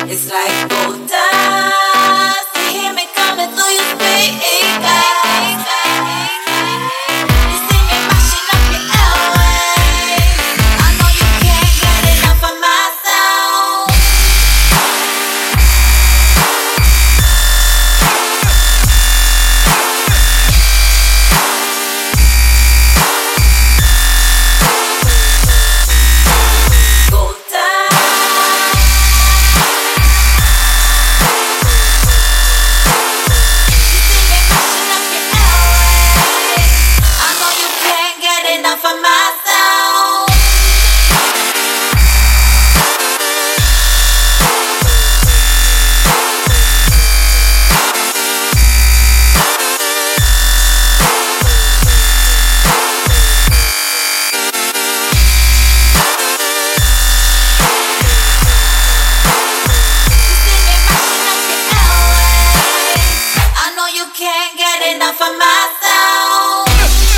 It's like gold dust. You hear me coming through your speakers. You see me mashing up your airwaves. I know you can't get enough of my sound. Gold dust. You see me mashing up your airwaves. I know you can't get enough of my sound. I know you can't get enough of my sound.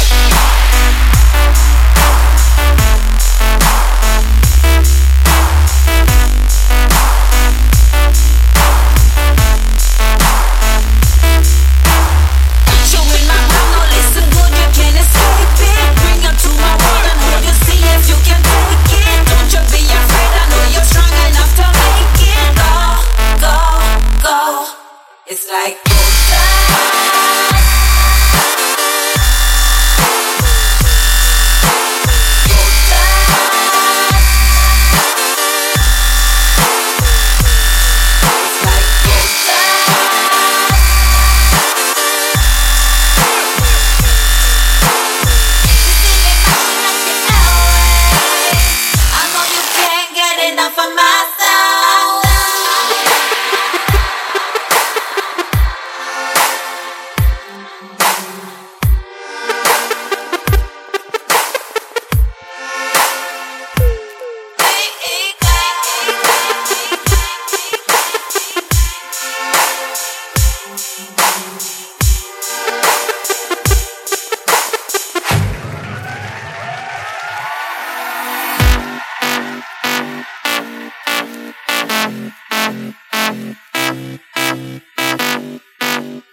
Showing my power, no listen good, you can't escape it. Bring you to my world and hold you, see if you can take it. Don't you be afraid, I know you're strong enough to make it. Go, go, go. It's like gold dust. Gold dust. It's like gold dust. You see me mashing up your airwaves. I know you can't get enough of my sound.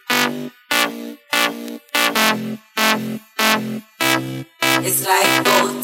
It's like gold